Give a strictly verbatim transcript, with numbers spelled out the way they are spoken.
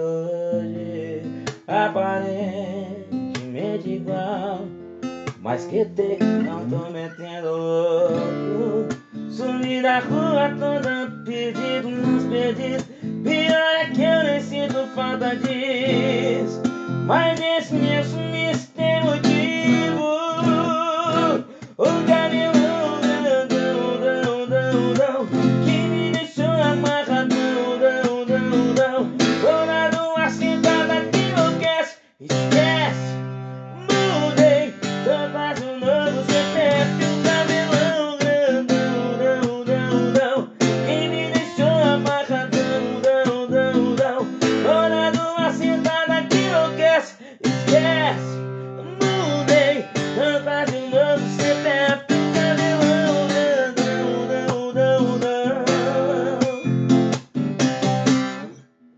hoje, aparentemente igual, mas que ter, não tô metendo louco. Sumi da rua toda perdido nos perdidos. Pior é que eu nem sinto falta disso, mas esse meu sumiço